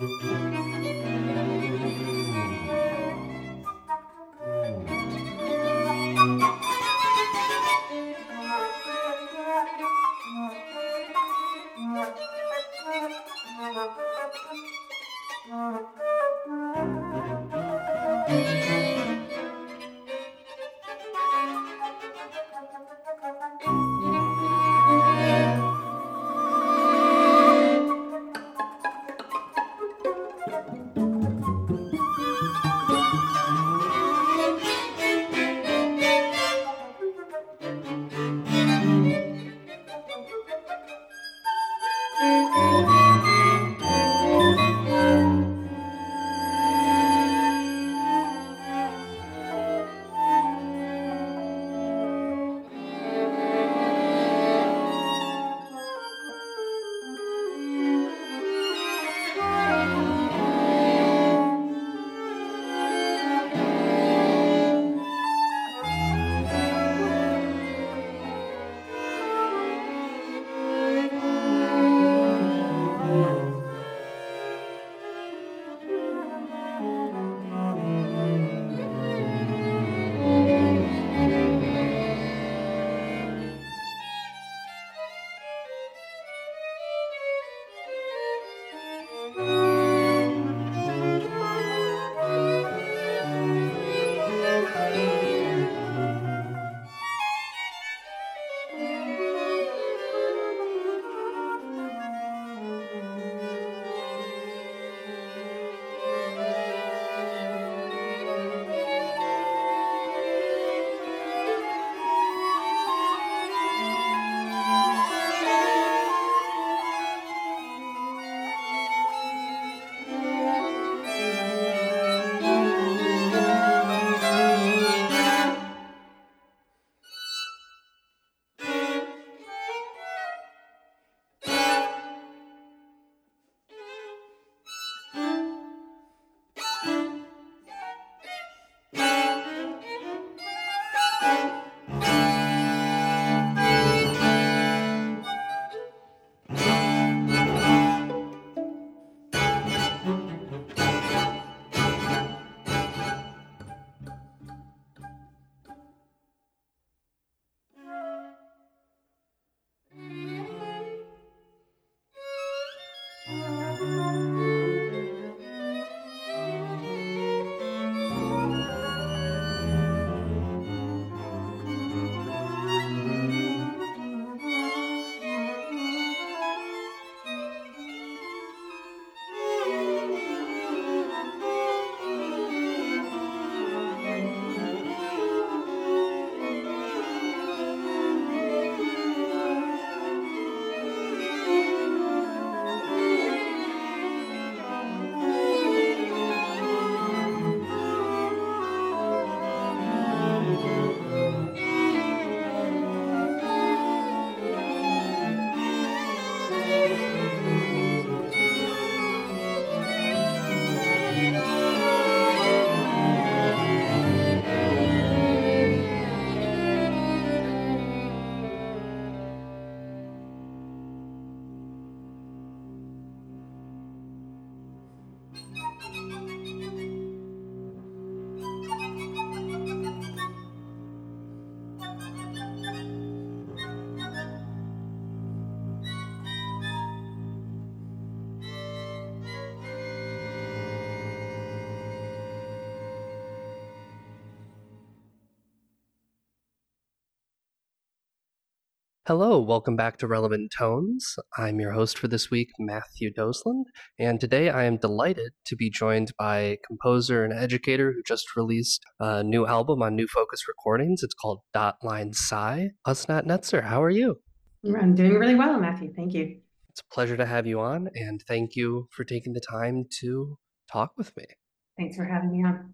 Hello, welcome back to Relevant Tones. I'm your host for this week, Matthew Dosland, and today I am delighted to be joined by a composer and educator who just released a new album on New Focus Recordings. It's called Dotline Sigh. Asnat Netzer, how are you? I'm doing really well, Matthew. Thank you. It's a pleasure to have you on, and thank you for taking the time to talk with me. Thanks for having me on.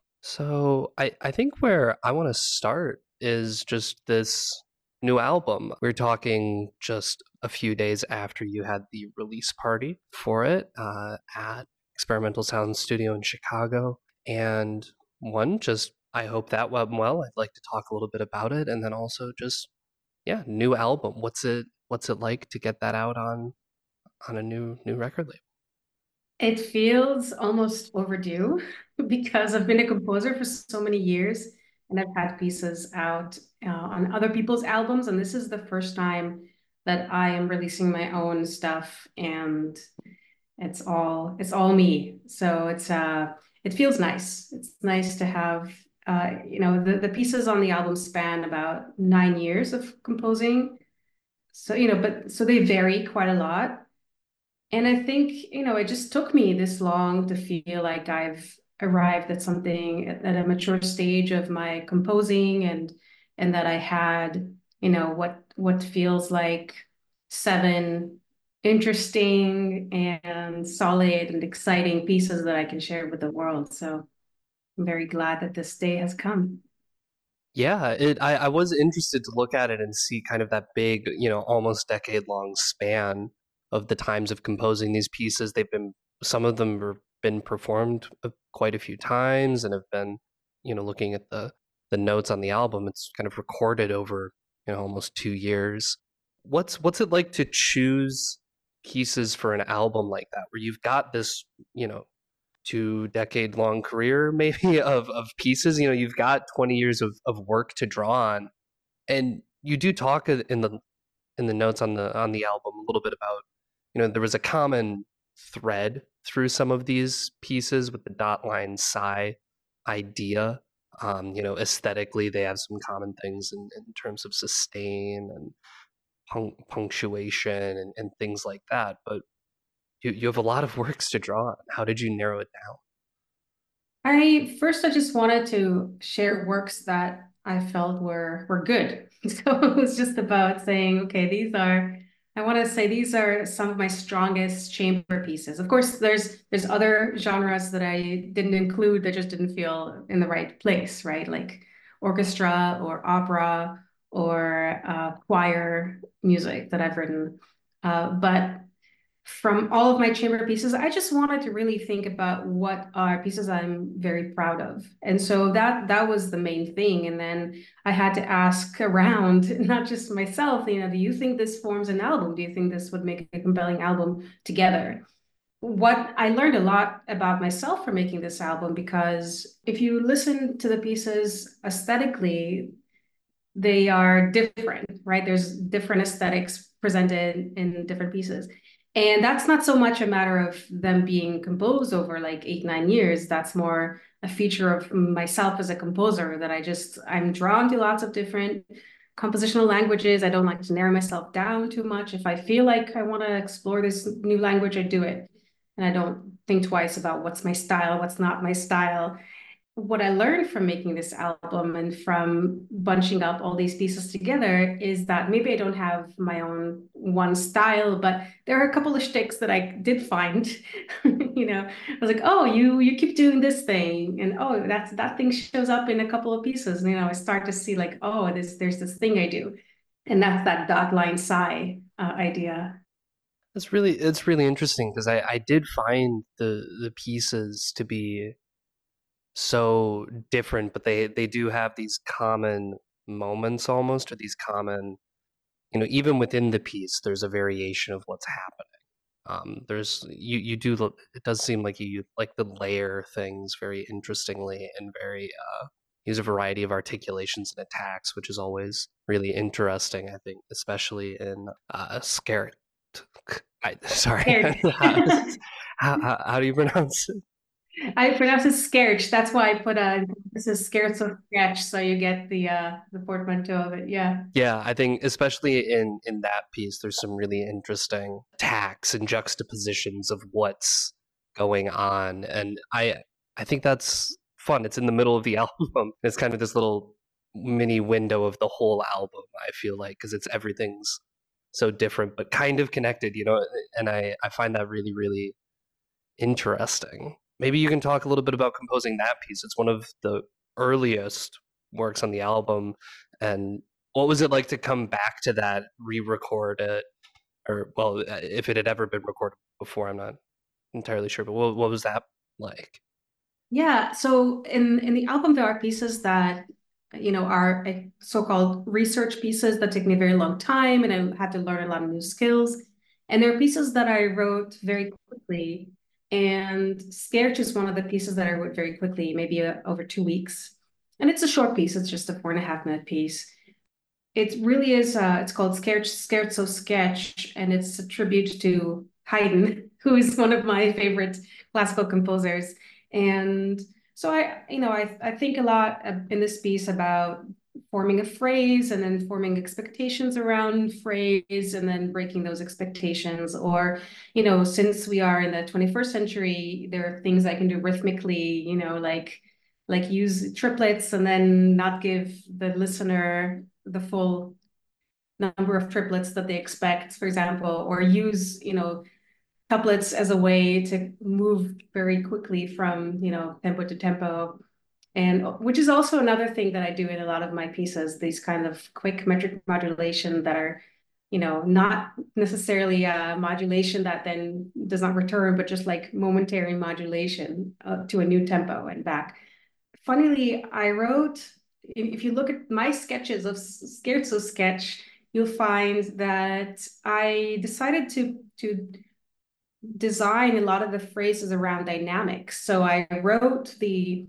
So I think where I want to start is just this new album. We're talking just a few days after you had the release party for it at Experimental Sound Studio in Chicago. And I hope that went well. I'd like to talk a little bit about it, and then also just, new album. What's it like to get that out on a new record label? It feels almost overdue because I've been a composer for so many years and I've had pieces out on other people's albums, and this is the first time that I am releasing my own stuff, and it's all me. So it feels nice. It's nice to have the pieces on the album span about 9 years of composing. So but so they vary quite a lot. And I think, it just took me this long to feel like I've arrived at something at a mature stage of my composing, and that I had, what feels like seven interesting and solid and exciting pieces that I can share with the world. So I'm very glad that this day has come. Yeah, I was interested to look at it and see kind of that big, almost decade long span of the times of composing these pieces. Some of them have been performed quite a few times and have been, looking at the notes on the album, it's kind of recorded over, almost 2 years. What's it like to choose pieces for an album like that, where you've got this, 2 decade long career maybe of pieces, you've got 20 years of work to draw on, and you do talk in the notes on the album a little bit about, there was a common thread through some of these pieces with the dot line sigh idea. Aesthetically they have some common things in terms of sustain and punctuation and things like that, but you have a lot of works to draw on. How did you narrow it down? I just wanted to share works that I felt were good. So it was just about saying, okay, I want to say these are some of my strongest chamber pieces. Of course, there's other genres that I didn't include that just didn't feel in the right place, right? Like orchestra or opera or choir music that I've written. But from all of my chamber pieces, I just wanted to really think about what are pieces I'm very proud of. And so that was the main thing. And then I had to ask around, not just myself, do you think this forms an album? Do you think this would make a compelling album together? What I learned a lot about myself from making this album, because if you listen to the pieces aesthetically, they are different, right? There's different aesthetics presented in different pieces. And that's not so much a matter of them being composed over like 8, 9 years. That's more a feature of myself as a composer, that I'm drawn to lots of different compositional languages. I don't like to narrow myself down too much. If I feel like I want to explore this new language, I do it. And I don't think twice about what's my style, what's not my style. What I learned from making this album and from bunching up all these pieces together is that maybe I don't have my own one style, but there are a couple of shticks that I did find. I was like, oh, you keep doing this thing, and oh, that thing shows up in a couple of pieces. And I start to see like, oh, there's this thing I do, and that's that dot line sigh idea. It's really interesting because I did find the pieces to be so different, but they do have these common moments almost, or these common, even within the piece, there's a variation of what's happening. There's you do it does seem like you like the layer things very interestingly and very use a variety of articulations and attacks, which is always really interesting, I think, especially in Scaret. Sorry, Scared. how do you pronounce it? I pronounce it Scared. That's why I put this is Scared so sketch, so you get the portmanteau of it. Yeah. Yeah, I think especially in that piece, there's some really interesting tacks and juxtapositions of what's going on, and I think that's fun. It's in the middle of the album. It's kind of this little mini window of the whole album. I feel like because it's everything's so different but kind of connected, and I find that really really interesting. Maybe you can talk a little bit about composing that piece. It's one of the earliest works on the album. And what was it like to come back to that, re-record it, or well, if it had ever been recorded before, I'm not entirely sure. But what was that like? Yeah. So in the album, there are pieces that, are so-called research pieces that take me a very long time, and I had to learn a lot of new skills. And there are pieces that I wrote very quickly, And Skerch is one of the pieces that I wrote very quickly, maybe over 2 weeks. And it's a short piece. It's just a 4.5 minute piece. It really is, it's called Scherzo Sketch, and it's a tribute to Haydn, who is one of my favorite classical composers. And so I think a lot in this piece about forming a phrase and then forming expectations around phrase and then breaking those expectations. Or, since we are in the 21st century, there are things I can do rhythmically, like use triplets and then not give the listener the full number of triplets that they expect, for example, or use, couplets as a way to move very quickly from, tempo to tempo. And which is also another thing that I do in a lot of my pieces, these kind of quick metric modulation that are, not necessarily a modulation that then does not return, but just like momentary modulation to a new tempo and back. Funnily, I wrote, if you look at my sketches of Scherzo Sketch, you'll find that I decided to design a lot of the phrases around dynamics. So I wrote the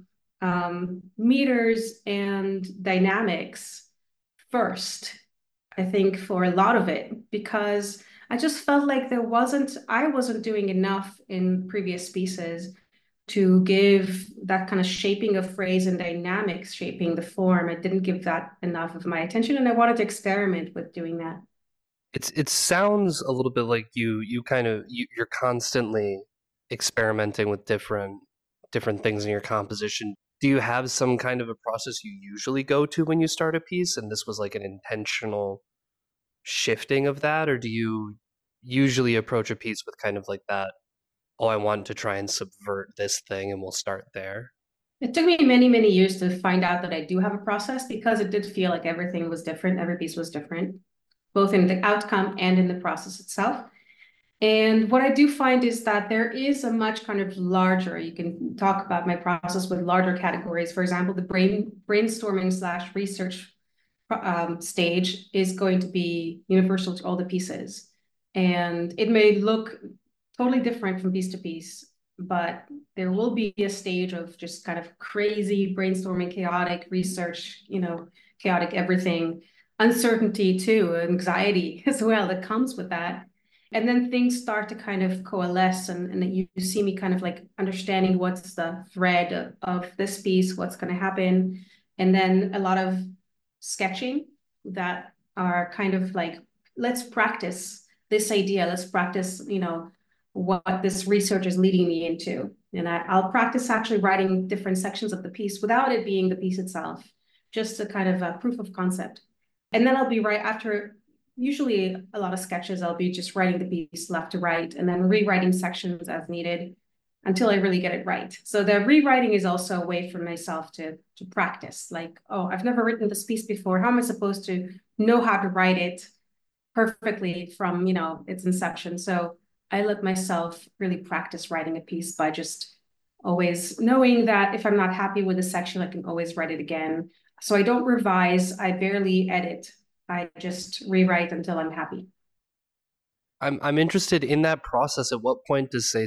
meters and dynamics first, I think, for a lot of it, because I just felt like I wasn't doing enough in previous pieces to give that kind of shaping of phrase and dynamics, shaping the form. I didn't give that enough of my attention, and I wanted to experiment with doing that. It sounds a little bit like you're constantly experimenting with different things in your composition. Do you have some kind of a process you usually go to when you start a piece, and this was like an intentional shifting of that, or do you usually approach a piece with kind of like that, oh, I want to try and subvert this thing and we'll start there? It took me many, many years to find out that I do have a process because it did feel like everything was different. Every piece was different, both in the outcome and in the process itself. And what I do find is that there is a much kind of larger, you can talk about my process with larger categories. For example, the brainstorming slash research stage is going to be universal to all the pieces. And it may look totally different from piece to piece, but there will be a stage of just kind of crazy brainstorming, chaotic research, chaotic everything, uncertainty too, anxiety as well that comes with that. And then things start to kind of coalesce, and you see me kind of like understanding what's the thread of this piece, what's going to happen. And then a lot of sketching that are kind of like, let's practice this idea. Let's practice, what this research is leading me into. And I'll practice actually writing different sections of the piece without it being the piece itself, just a kind of a proof of concept. And then I'll be right after, usually a lot of sketches, I'll be just writing the piece left to right and then rewriting sections as needed until I really get it right. So the rewriting is also a way for myself to practice. Like, oh, I've never written this piece before. How am I supposed to know how to write it perfectly from, its inception? So I let myself really practice writing a piece by just always knowing that if I'm not happy with a section, I can always write it again. So I don't revise. I barely edit. I just rewrite until I'm happy. I'm interested in that process. At what point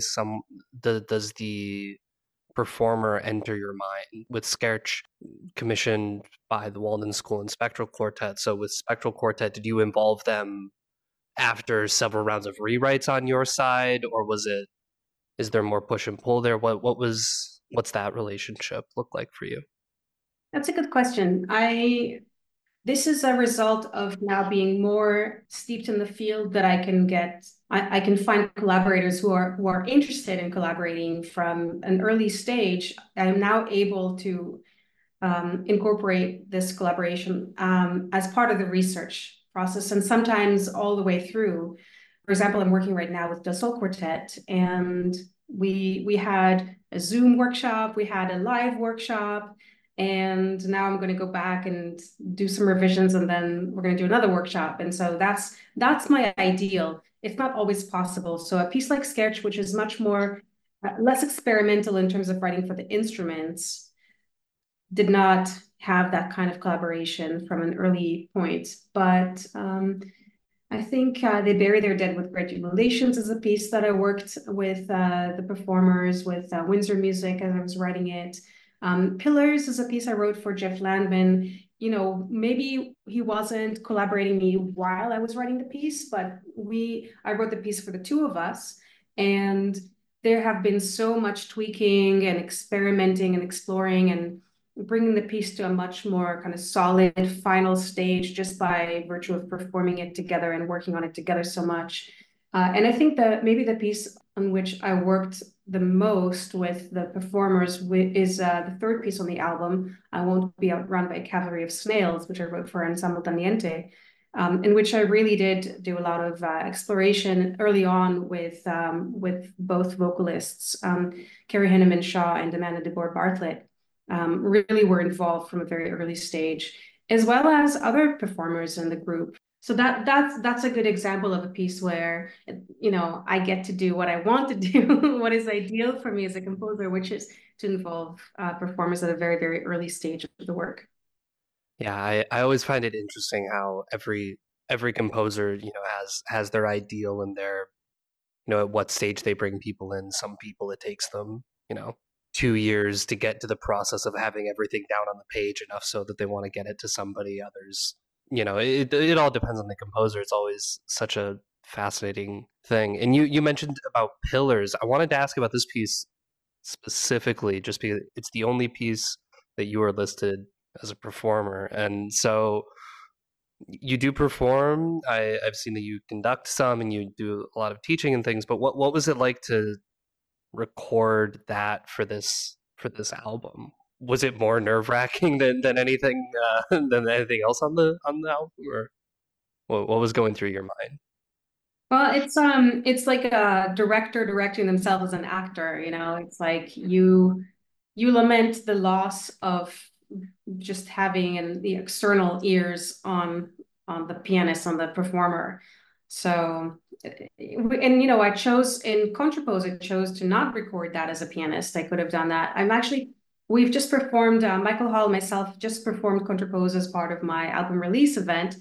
does the performer enter your mind? With Skerch, commissioned by the Walden School and Spectral Quartet. So with Spectral Quartet, did you involve them after several rounds of rewrites on your side, or is there more push and pull there? What's that relationship look like for you? That's a good question. This is a result of now being more steeped in the field that I can find collaborators who are interested in collaborating from an early stage. I am now able to incorporate this collaboration as part of the research process, and sometimes all the way through. For example, I'm working right now with Dassault Quartet, and we had a Zoom workshop, we had a live workshop, and now I'm going to go back and do some revisions, and then we're going to do another workshop. And so that's my ideal. It's not always possible. So a piece like Sketch, which is much more less experimental in terms of writing for the instruments, did not have that kind of collaboration from an early point. But I think They Bury Their Dead with Great Jubilations is a piece that I worked with the performers, with Windsor Music as I was writing it. Pillars is a piece I wrote for Jeff Landman. You know, maybe he wasn't collaborating me while I was writing the piece, but I wrote the piece for the two of us. And there have been so much tweaking and experimenting and exploring and bringing the piece to a much more kind of solid final stage just by virtue of performing it together and working on it together so much. And I think that maybe the piece on which I worked the most with the performers is the third piece on the album, I Won't Be Outrun by a Cavalry of Snails, which I wrote for Ensemble Taniente, in which I really did do a lot of exploration early on with both vocalists, Carrie Henneman Shaw and Amanda DeBoer Bartlett, really were involved from a very early stage, as well as other performers in the group. So that's a good example of a piece where, you know, I get to do what I want to do, what is ideal for me as a composer, which is to involve performers at a very, very early stage of the work. Yeah, I always find it interesting how every composer, has their ideal and their, at what stage they bring people in. Some people it takes them, 2 years to get to the process of having everything down on the page enough so that they want to get it to somebody. Others, it all depends on the composer. It's always such a fascinating thing. And you mentioned about Pillars. I wanted to ask about this piece specifically, just because it's the only piece that you are listed as a performer, and so you do perform. I've seen that you conduct some, and you do a lot of teaching and things. But what was it like to record that for this album? Was it more nerve wracking than anything than anything else on the album, or what was going through your mind? Well, it's like a director directing themselves as an actor, you know. It's like you lament the loss of just having the external ears on the pianist, on the performer. So, and you know, I chose in Contrapose, I chose to not record that as a pianist. I could have done that. We've just performed, Michael Hall and myself just performed Contrapose as part of my album release event.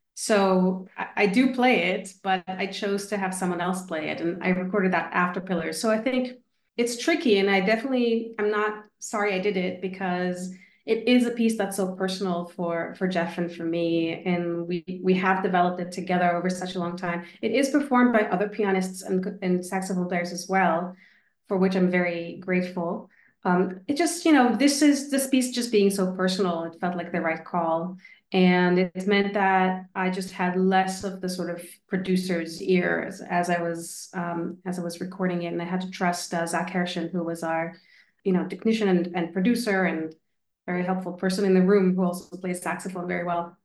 So I do play it, but I chose to have someone else play it, and I recorded that after Pillars. So I think it's tricky, and I'm not sorry I did it, because it is a piece that's so personal for Jeff and for me, and we have developed it together over such a long time. It is performed by other pianists and saxophone players as well, for which I'm very grateful. It just, you know, this piece just being so personal, it felt like the right call. And it meant that I just had less of the sort of producer's ear as I was recording it, and I had to trust Zach Herschen, who was our, you know, technician and producer and very helpful person in the room, who also plays saxophone very well.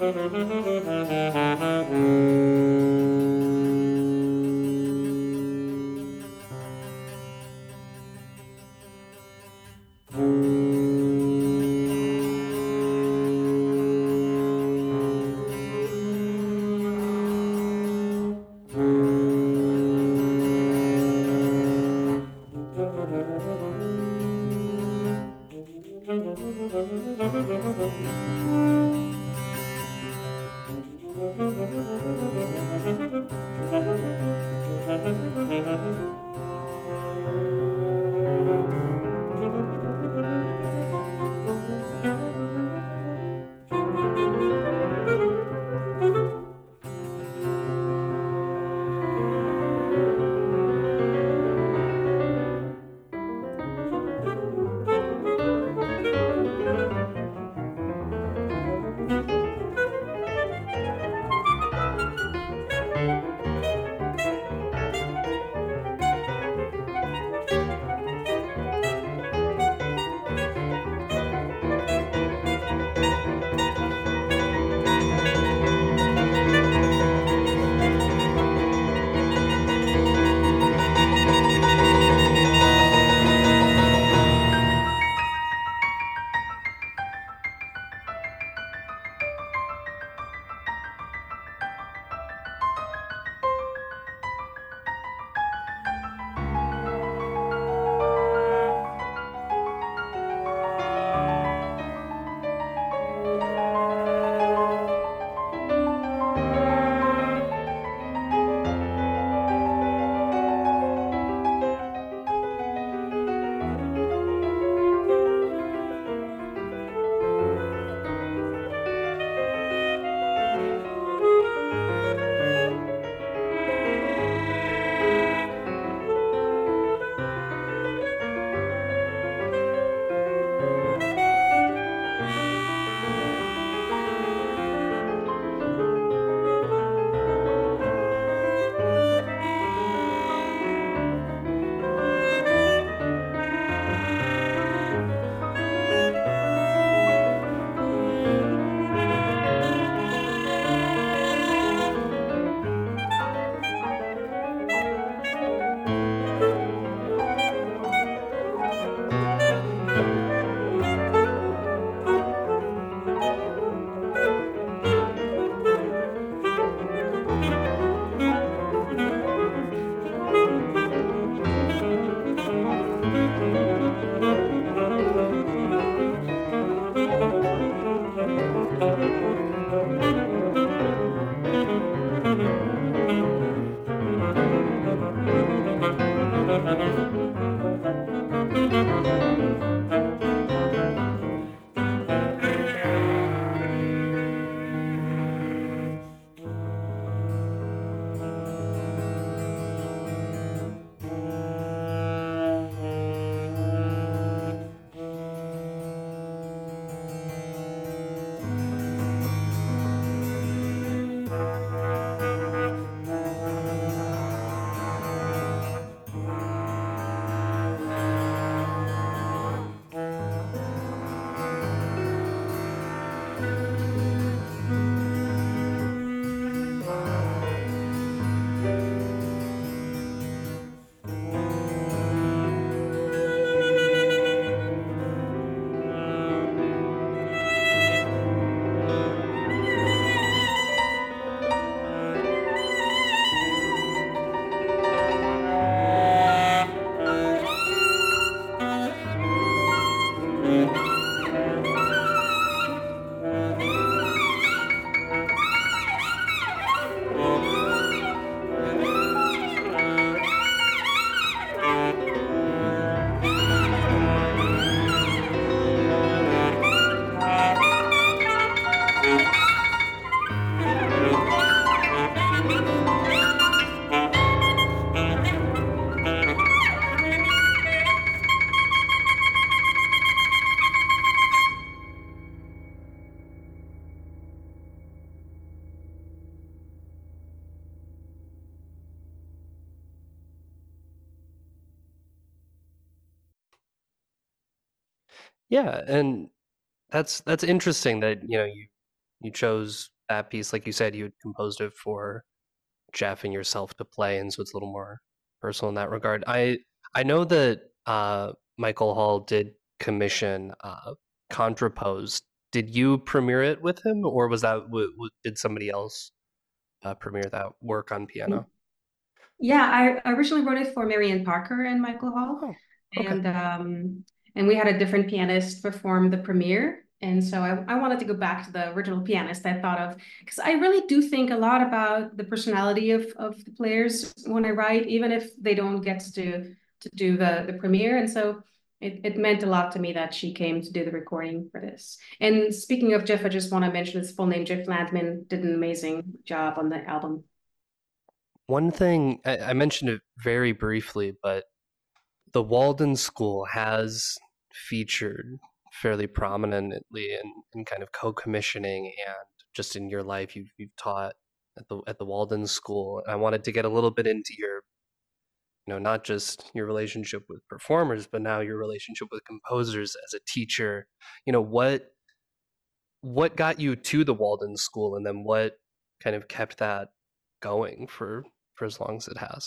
Yeah, and that's interesting that you chose that piece, like you said, you had composed it for Jeff and yourself to play, and so it's a little more personal in that regard. I know that Michael Hall did commission Contrapose. Did you premiere it with him, or was that did somebody else premiere that work on piano? Yeah, I originally wrote it for Marianne Parker and Michael Hall, Oh, okay. and um, and we had a different pianist perform the premiere. And so I wanted to go back to the original pianist I thought of, because I really do think a lot about the personality of the players when I write, even if they don't get to do the premiere. And so it meant a lot to me that she came to do the recording for this. And speaking of Jeff, I just want to mention his full name. Jeff Landman did an amazing job on the album. One thing I mentioned it very briefly, but the Walden School has featured fairly prominently in kind of co-commissioning and just in your life you've taught at the Walden School. And I wanted to get a little bit into your, not just your relationship with performers, but now your relationship with composers as a teacher. What got you to the Walden School, and then what kind of kept that going for as long as it has?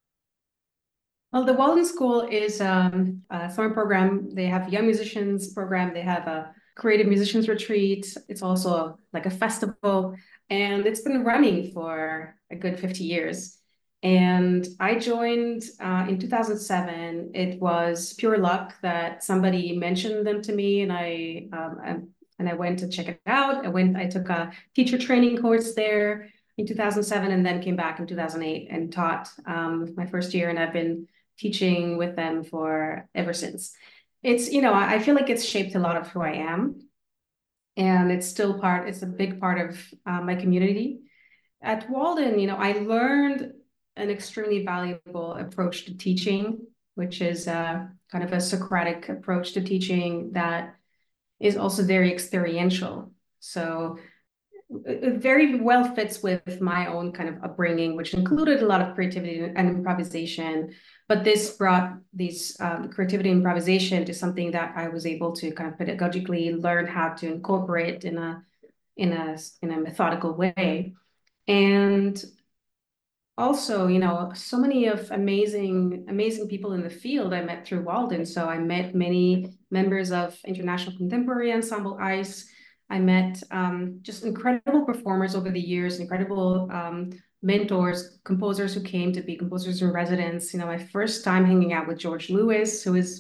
Well, the Walden School is a summer program. They have a young musicians program. They have a creative musicians retreat. It's also like a festival, and it's been running for a good 50 years. And I joined in 2007. It was pure luck that somebody mentioned them to me, and I went to check it out. I took a teacher training course there in 2007, and then came back in 2008 and taught my first year, and I've been teaching with them for ever since. I feel like it's shaped a lot of who I am, and it's a big part of my community. At Walden, I learned an extremely valuable approach to teaching, which is kind of a Socratic approach to teaching that is also very experiential. So it very well fits with my own kind of upbringing, which included a lot of creativity and improvisation. But this brought these creativity and improvisation to something that I was able to kind of pedagogically learn how to incorporate in a methodical way. And also, so many of amazing people in the field I met through Walden. So I met many members of International Contemporary Ensemble ICE. I met just incredible performers over the years, incredible mentors, composers who came to be composers in residence. My first time hanging out with George Lewis, who is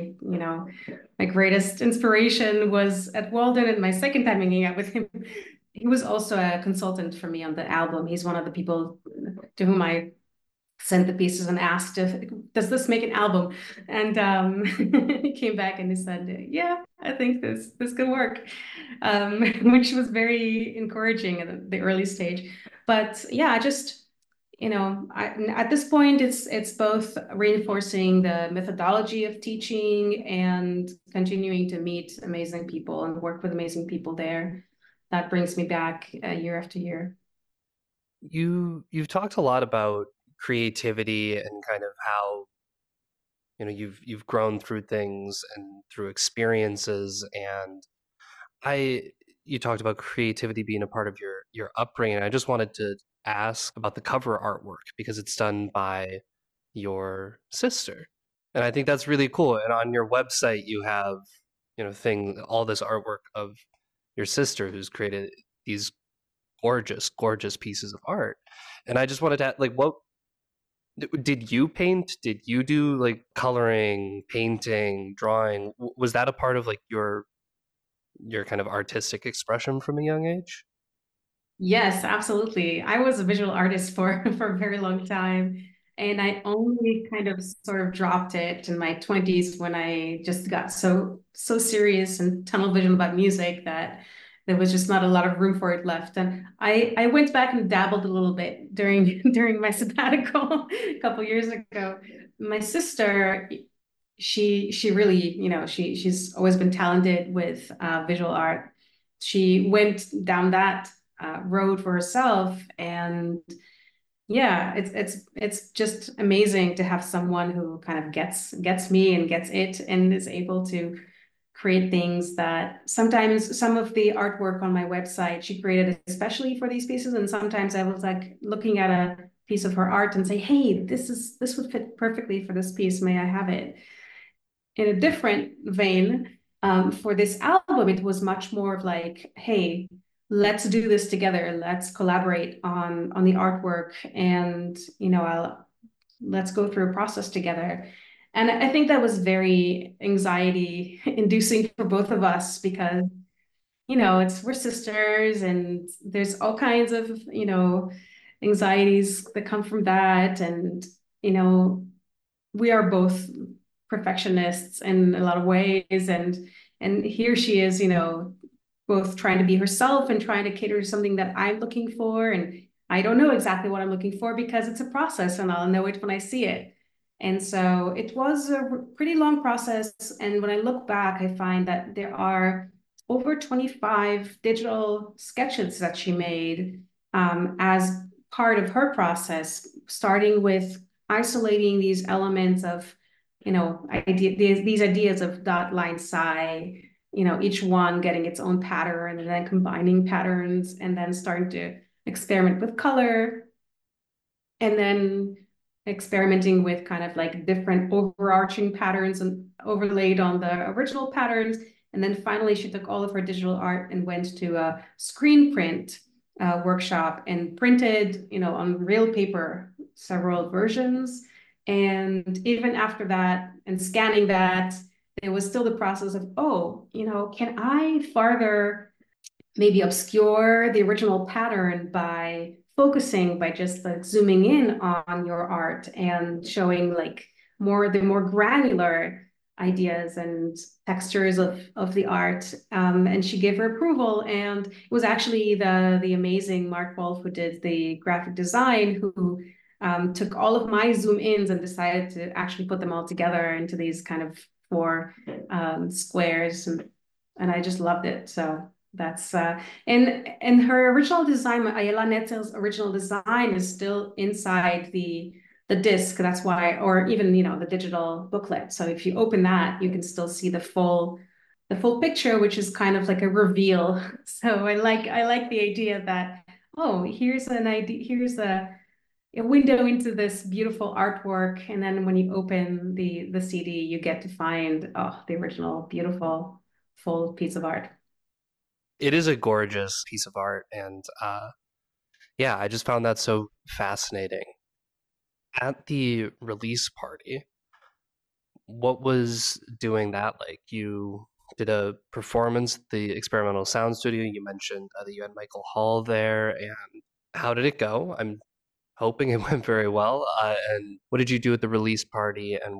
my greatest inspiration, was at Walden, and my second time hanging out with him, he was also a consultant for me on the album. He's one of the people to whom I sent the pieces and asked if does this make an album, and he came back and he said, yeah, I think this could work, which was very encouraging at the early stage. But yeah, I just at this point it's both reinforcing the methodology of teaching and continuing to meet amazing people and work with amazing people there. That brings me back year after year. You've talked a lot about creativity and kind of how you've grown through things and through experiences, and I you talked about creativity being a part of your upbringing. I just wanted to ask about the cover artwork because it's done by your sister, and I think that's really cool. And on your website you have all this artwork of your sister who's created these gorgeous pieces of art. And I just wanted to like, what did you paint? Did you do like coloring, painting, drawing? Was that a part of like your kind of artistic expression from a young age? Yes, absolutely. I was a visual artist for for a very long time, and I only kind of sort of dropped it in my 20s when I just got so serious and tunnel vision about music that there was just not a lot of room for it left. And I went back and dabbled a little bit during during my sabbatical a couple years ago. My sister, she really, she's always been talented with visual art. She went down that road for herself, and yeah, it's just amazing to have someone who kind of gets me and gets it and is able to create things that sometimes some of the artwork on my website she created especially for these pieces, and sometimes I was like looking at a piece of her art and say, hey, this would fit perfectly for this piece. May I have it? In a different vein, for this album, it was much more of like, hey, let's do this together. Let's collaborate on the artwork, and let's go through a process together. And I think that was very anxiety inducing for both of us because it's we're sisters, and there's all kinds of anxieties that come from that, and you know we are both perfectionists in a lot of ways, and here she is, both trying to be herself and trying to cater to something that I'm looking for, and I don't know exactly what I'm looking for because it's a process and I'll know it when I see it. And so it was a pretty long process, and when I look back I find that there are over 25 digital sketches that she made as part of her process, starting with isolating these elements of, these ideas of dot, line, sigh, each one getting its own pattern and then combining patterns and then starting to experiment with color and then experimenting with kind of like different overarching patterns and overlaid on the original patterns. And then finally, she took all of her digital art and went to a screen print workshop and printed, on real paper, several versions. And even after that, and scanning that, there was still the process of, oh, can I farther maybe obscure the original pattern by focusing, by just like zooming in on your art and showing like the more granular ideas and textures of the art. And she gave her approval, and it was actually the amazing Mark Wolf, who did the graphic design, who took all of my zoom ins and decided to actually put them all together into these kind of four squares, and I just loved it. So that's and her original design, Ayala Netzer's original design, is still inside the disc. That's why, or even the digital booklet. So if you open that, you can still see the full picture, which is kind of like a reveal. So I like the idea that, oh, here's an idea, here's a window into this beautiful artwork, and then when you open the CD, you get to find, oh, the original beautiful full piece of art. It is a gorgeous piece of art, and yeah, I just found that so fascinating. At the release party, what was doing that like? You did a performance at the Experimental Sound Studio. You mentioned that you had Michael Hall there, and how did it go? I'm hoping it went very well. And what did you do at the release party? And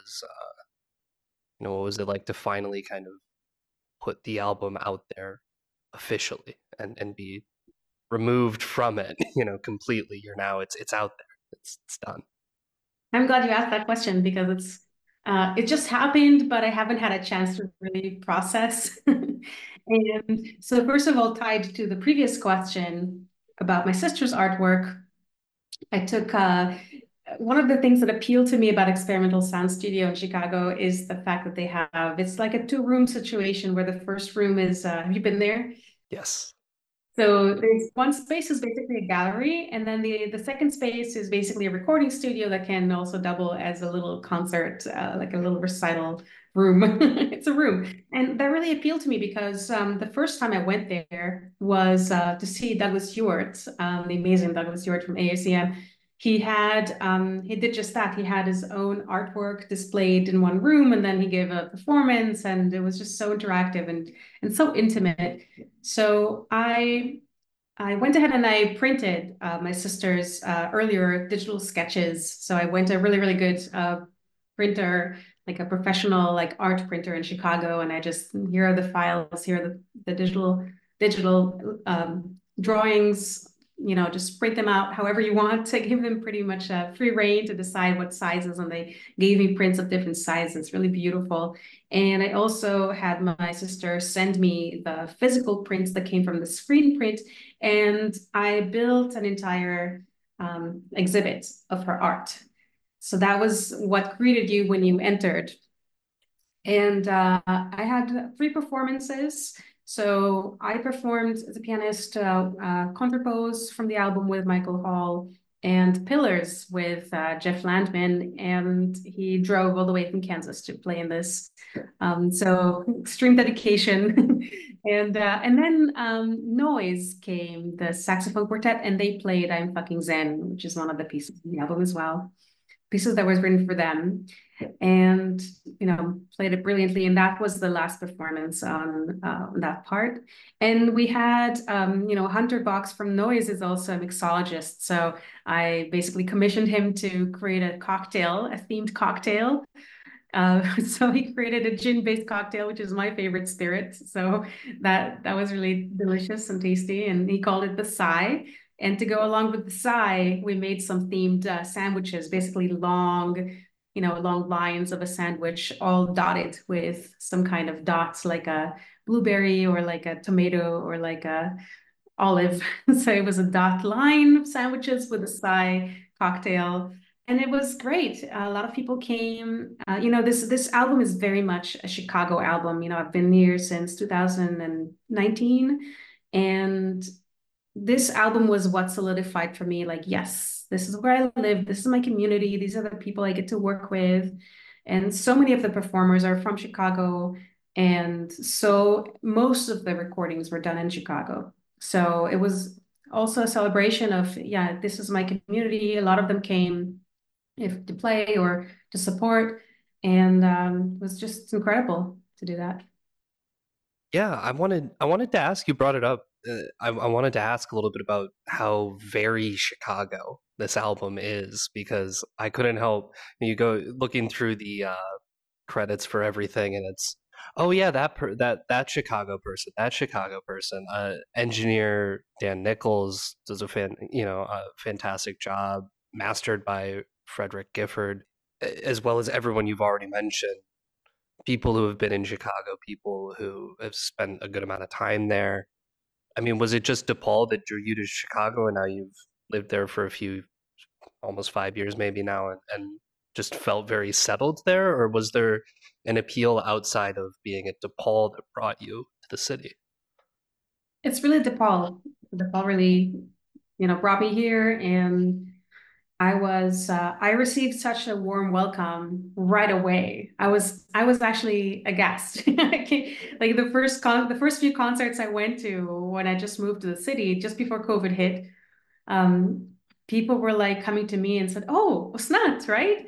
what was it like to finally kind of put the album out there officially and be removed from it, completely? It's out there. It's done. I'm glad you asked that question because it just happened, but I haven't had a chance to really process. And so first of all, tied to the previous question about my sister's artwork, I took one of the things that appealed to me about Experimental Sound Studio in Chicago is the fact that it's like a two-room situation where the first room is, have you been there? Yes. So there's one space is basically a gallery, and then the second space is basically a recording studio that can also double as a little concert, like a little recital room. It's a room, and that really appealed to me because the first time I went there was to see Douglas Stewart, the amazing Douglas Stewart from AACM. He did just that. He had his own artwork displayed in one room, and then he gave a performance, and it was just so interactive and so intimate. So I went ahead and I printed my sister's earlier digital sketches. So I went to a really, really good printer, like a professional like art printer in Chicago, and I just, here are the files, here are the digital drawings. Just print them out however you want. To give them pretty much free reign to decide what sizes, and they gave me prints of different sizes. It's really beautiful. And I also had my sister send me the physical prints that came from the screen print, and I built an entire exhibit of her art. So that was what greeted you when you entered. And I had three performances. So I performed as a pianist Contrapose from the album with Michael Hall and Pillars with Jeff Landman. And he drove all the way from Kansas to play in this. So extreme dedication. And then Noise came, the saxophone quartet, and they played I'm Fucking Zen, which is one of the pieces of the album as well. Pieces that was written for them and played it brilliantly, and that was the last performance on that part. And we had Hunter Box from Noise is also a mixologist, so I basically commissioned him to create a cocktail, a themed cocktail. So he created a gin-based cocktail, which is my favorite spirit. So that was really delicious and tasty. And he called it the Psy. And to go along with the Psy, we made some themed sandwiches, basically long lines of a sandwich, all dotted with some kind of dots, like a blueberry or like a tomato or like a olive. So it was a dot line sandwiches with a Psy cocktail. And it was great. A lot of people came. This album is very much a Chicago album. I've been here since 2019, and this album was what solidified for me. Like, yes, this is where I live. This is my community. These are the people I get to work with, and so many of the performers are from Chicago, and so most of the recordings were done in Chicago. So it was also a celebration of, yeah, this is my community. A lot of them came if to play or to support. And it was just incredible to do that. Yeah, I wanted to ask, you brought it up. I wanted to ask a little bit about how very Chicago this album is, because I couldn't help, you go looking through the credits for everything, and it's, oh yeah, that Chicago person, engineer Dan Nichols does a fantastic job, mastered by Frederick Gifford, as well as everyone you've already mentioned, people who have been in Chicago, people who have spent a good amount of time there. I mean, was it just DePaul that drew you to Chicago, and now you've lived there for a few, almost 5 years maybe now, and just felt very settled there? Or was there an appeal outside of being at DePaul that brought you to the city? It's really DePaul. DePaul really, brought me here, and I received such a warm welcome right away. I was actually aghast. Like the first few concerts I went to when I just moved to the city, just before COVID hit, um, people were like coming to me and said, "Oh, Snat, right?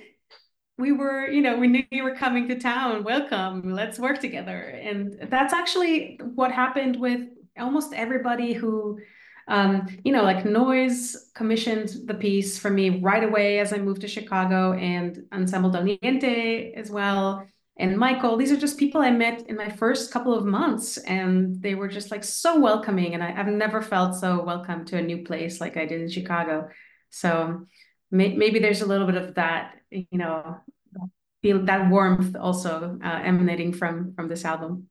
We knew you were coming to town. Welcome. Let's work together." And that's actually what happened with almost everybody who, like Noise commissioned the piece for me right away as I moved to Chicago, and Ensemble Del Niente as well. And Michael, these are just people I met in my first couple of months, and they were just like so welcoming. And I've never felt so welcome to a new place like I did in Chicago. So maybe there's a little bit of that, feel that warmth also emanating from this album.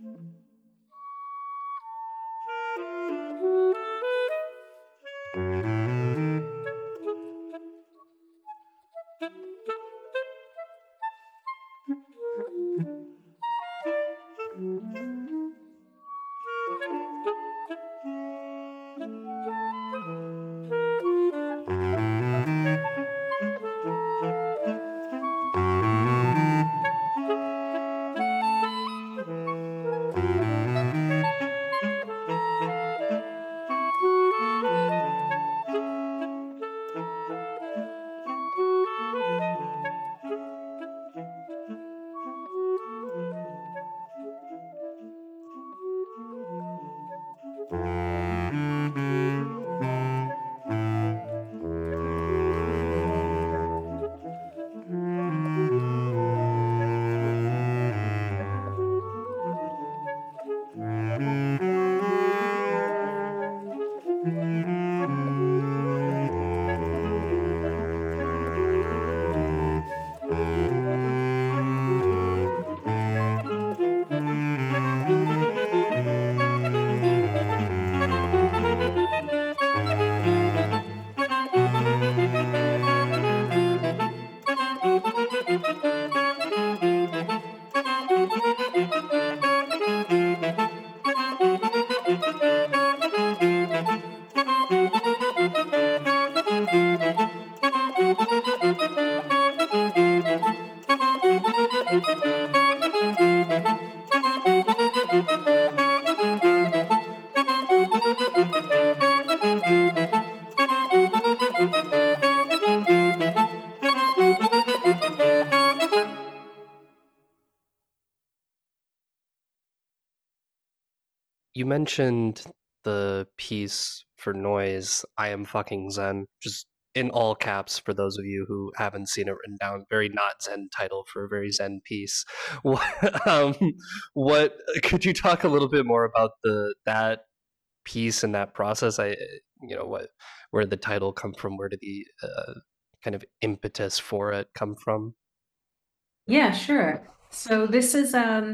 You mentioned the piece for Noise, I Am Fucking Zen, just in all caps for those of you who haven't seen it written down. Very not Zen title for a very Zen piece. um, what could you talk a little bit more about that piece and that process? What, where the title come from? Where did the kind of impetus for it come from? Yeah, sure. So this is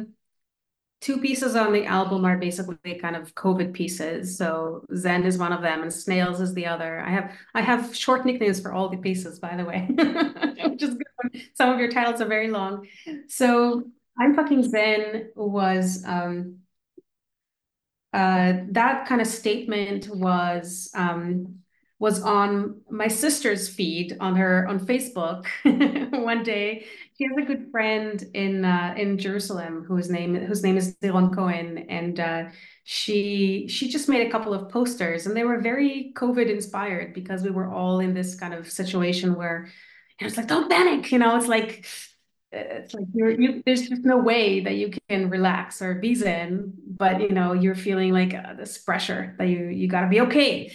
two pieces on the album are basically kind of COVID pieces. So Zen is one of them and Snails is the other. I have short nicknames for all the pieces, by the way. Just some of your titles are very long. So I'm Fucking Zen that kind of statement was on my sister's feed on her on Facebook one day. She has a good friend in Jerusalem whose name is Ziron Cohen, and she just made a couple of posters, and they were very COVID inspired because we were all in this kind of situation where it's like, don't panic, it's like there's just no way that you can relax or be zen, but you're feeling like this pressure that you got to be okay.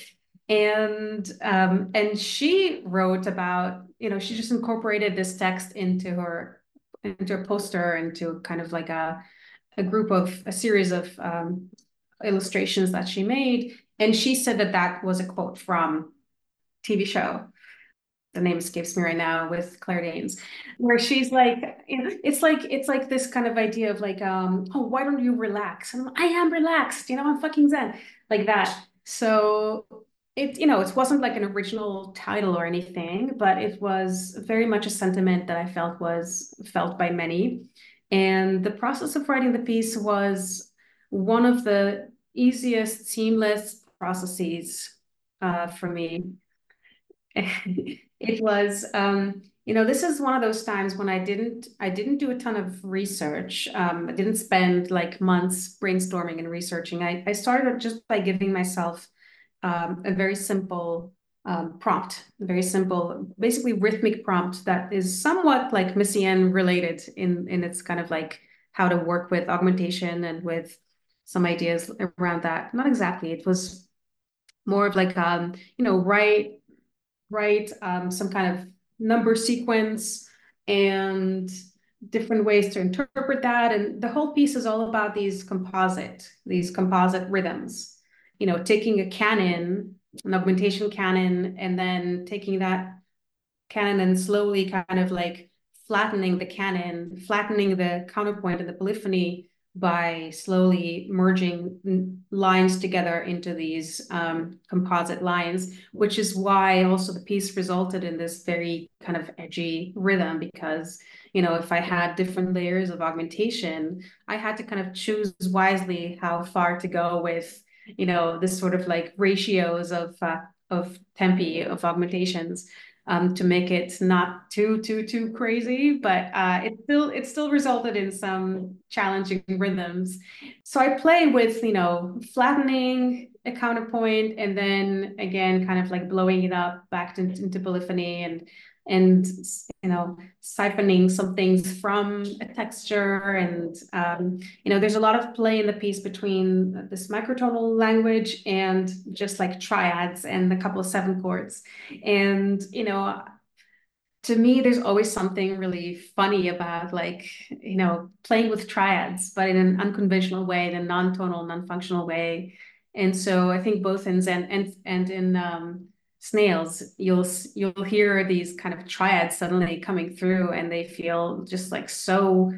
And she wrote about, she just incorporated this text into a poster, into kind of like a series of illustrations that she made. And she said that that was a quote from TV show. The name escapes me right now, with Claire Danes, where she's like, it's like this kind of idea of like, oh, why don't you relax? And I am relaxed, I'm fucking zen, like that. So it wasn't like an original title or anything, but it was very much a sentiment that I felt was felt by many. And the process of writing the piece was one of the easiest, seamless processes for me. It was, this is one of those times when I didn't do a ton of research. I didn't spend like months brainstorming and researching. I started just by giving myself a very simple prompt, a very simple, basically rhythmic prompt that is somewhat like Messiaen related in its kind of like how to work with augmentation and with some ideas around that. Not exactly. It was more of like, write some kind of number sequence and different ways to interpret that. And the whole piece is all about these composite rhythms, taking a canon, an augmentation canon, and then taking that canon and slowly kind of like flattening the canon, flattening the counterpoint and the polyphony by slowly merging lines together into these composite lines, which is why also the piece resulted in this very kind of edgy rhythm because, if I had different layers of augmentation, I had to kind of choose wisely how far to go with, this sort of like ratios of tempi of augmentations to make it not too crazy, but it still resulted in some challenging rhythms. So I play with flattening a counterpoint and then again kind of like blowing it up back into polyphony and siphoning some things from a texture and there's a lot of play in the piece between this microtonal language and just like triads and a couple of seven chords. And to me, there's always something really funny about like, playing with triads, but in an unconventional way, in a non-tonal, non-functional way. And so I think both in Zen and in snails, you'll hear these kind of triads suddenly coming through, and they feel just like so,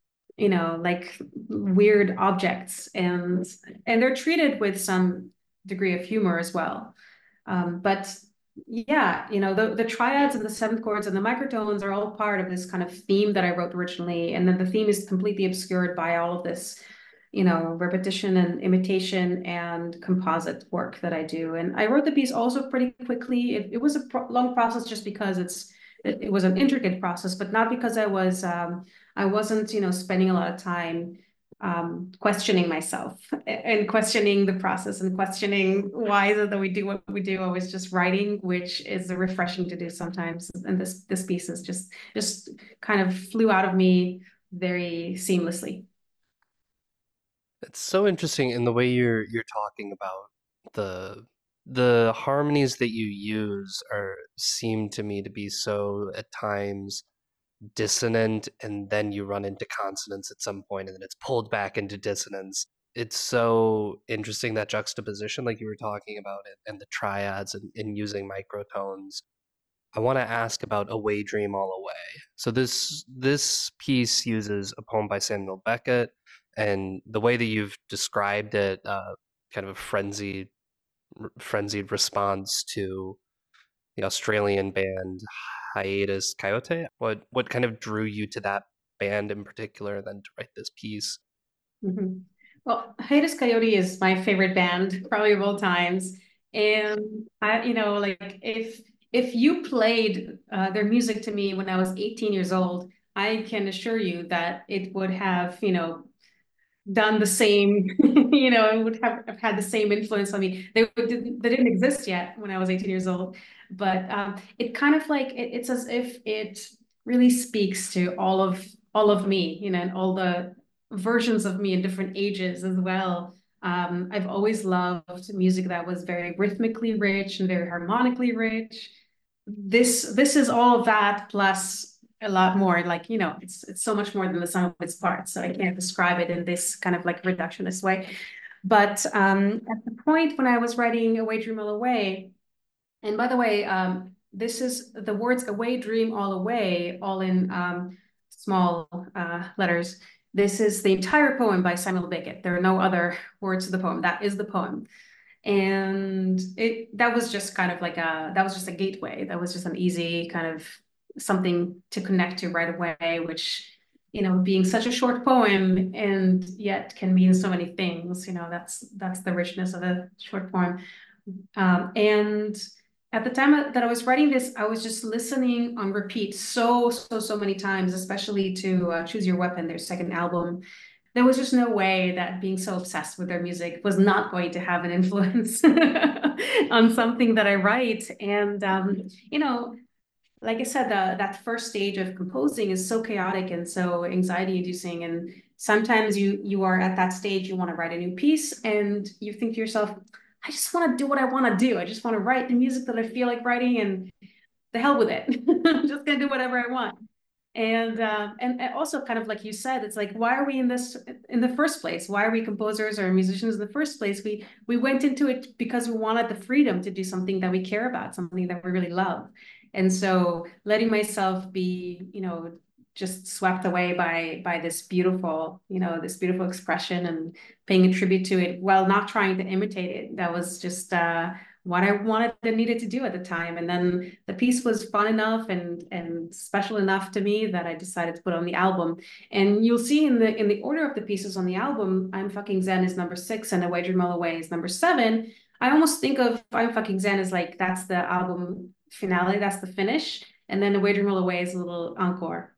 like weird objects, and they're treated with some degree of humor as well. But yeah, the triads and the seventh chords and the microtones are all part of this kind of theme that I wrote originally. And then the theme is completely obscured by all of this, repetition and imitation and composite work that I do. And I wrote the piece also pretty quickly. It was a long process just because it was an intricate process, but not because I wasn't, spending a lot of time questioning myself and questioning the process and questioning why is it that we do what we do. I was just writing, which is refreshing to do sometimes. And this piece is just kind of flew out of me very seamlessly. It's so interesting in the way you're talking about the the harmonies that you use are seem to me to be so at times dissonant, and then you run into consonance at some point and then it's pulled back into dissonance. It's so interesting, that juxtaposition like you were talking about it, and the triads and using microtones. I want to ask about Away Dream All Away. So this piece uses a poem by Samuel Beckett, and the way that you've described it, kind of a frenzied response to the Australian band Hiatus Coyote. What kind of drew you to that band in particular, then to write this piece? Mhm. Well, Hiatus Coyote is my favorite band, probably of all times. And like if you played their music to me when I was 18 years old, I can assure you that it would have, done the same, and would have had the same influence on me. They didn't exist yet when I was 18 years old, but it kind of like it's as if it really speaks to all of me, and all the versions of me in different ages as well. I've always loved music that was very rhythmically rich and very harmonically rich. This is all of that plus a lot more. Like, it's so much more than the sum of its parts. So I can't describe it in this kind of like reductionist way. But at the point when I was writing Away Dream All Away, and by the way, this is the words Away Dream All Away, all in small letters. This is the entire poem by Samuel Beckett. There are no other words to the poem. That is the poem. And that was just kind of like that was just a gateway. That was just an easy kind of something to connect to right away, which, being such a short poem and yet can mean so many things, that's the richness of a short poem. And at the time that I was writing this, I was just listening on repeat so many times, especially to Choose Your Weapon, their second album. There was just no way that being so obsessed with their music was not going to have an influence on something that I write. And, like I said, that first stage of composing is so chaotic and so anxiety inducing. And sometimes you are at that stage, you want to write a new piece and you think to yourself, I just want to do what I want to do. I just want to write the music that I feel like writing and the hell with it. I'm just gonna do whatever I want. And also kind of like you said, it's like, why are we in this in the first place? Why are we composers or musicians in the first place? We went into it because we wanted the freedom to do something that we care about, something that we really love. And so letting myself be, just swept away by this beautiful, this beautiful expression and paying a tribute to it while not trying to imitate it. That was just what I wanted and needed to do at the time. And then the piece was fun enough and special enough to me that I decided to put on the album. And you'll see in the order of the pieces on the album, I'm Fucking Zen is number 6 and Away Dream All Away is number 7. I almost think of I'm Fucking Zen as like that's the album finale, that's the finish, and then Away Dream All Away is a little encore.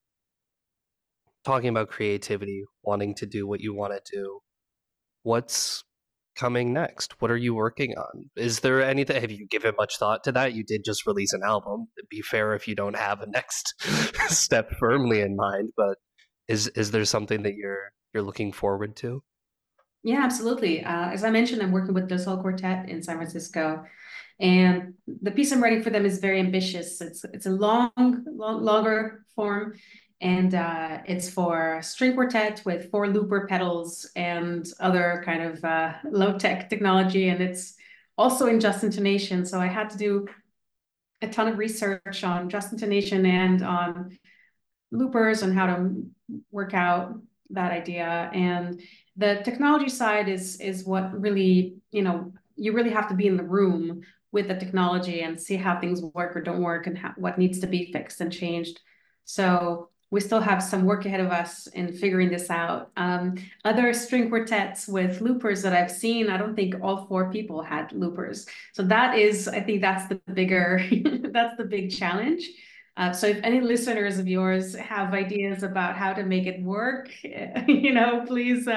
Talking about creativity, wanting to do what you want to do, what's coming next? What are you working on? Is there anything, have you given much thought to that? You did just release an album. It'd be fair if you don't have a next step firmly in mind, but is there something that you're looking forward to? Yeah, absolutely. As I mentioned, I'm working with the Soul Quartet in San Francisco, and the piece I'm writing for them is very ambitious. It's a longer form, and it's for string quartet with 4 looper pedals and other kind of low tech technology, and it's also in just intonation. So I had to do a ton of research on just intonation and on loopers and how to work out that idea. And the technology side is what really, you really have to be in the room with the technology and see how things work or don't work and what needs to be fixed and changed. So we still have some work ahead of us in figuring this out. Other string quartets with loopers that I've seen, I don't think all 4 people had loopers. So that is, I think that's the bigger, that's the big challenge. So if any listeners of yours have ideas about how to make it work, please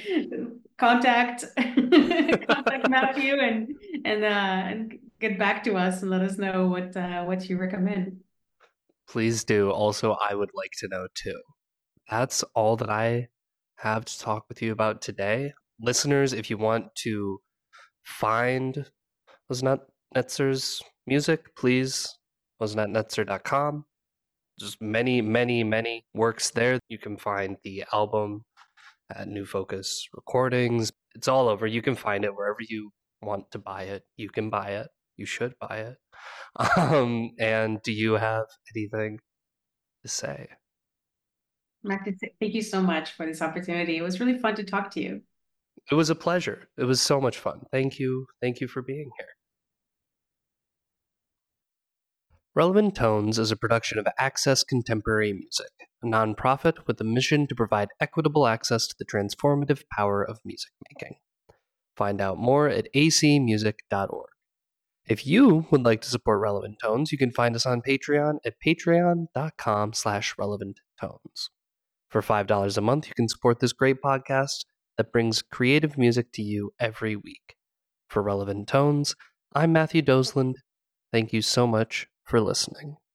contact contact Matthew and get back to us and let us know what you recommend. Please do. Also, I would like to know too. That's all that I have to talk with you about today. Listeners, if you want to find Liznat Netzer's music, please, liznatnetzer.com. Just many, many, many works there. You can find the album at New Focus Recordings. It's all over. You can find it wherever you want to buy it. You can buy it. You should buy it. And do you have anything to say? Matthew, thank you so much for this opportunity. It was really fun to talk to you. It was a pleasure. It was so much fun. Thank you. Thank you for being here. Relevant Tones is a production of Access Contemporary Music, a nonprofit with a mission to provide equitable access to the transformative power of music making. Find out more at acmusic.org. If you would like to support Relevant Tones, you can find us on Patreon at patreon.com/relevanttones. For $5 a month, you can support this great podcast that brings creative music to you every week. For Relevant Tones, I'm Matthew Doseland. Thank you so much for listening.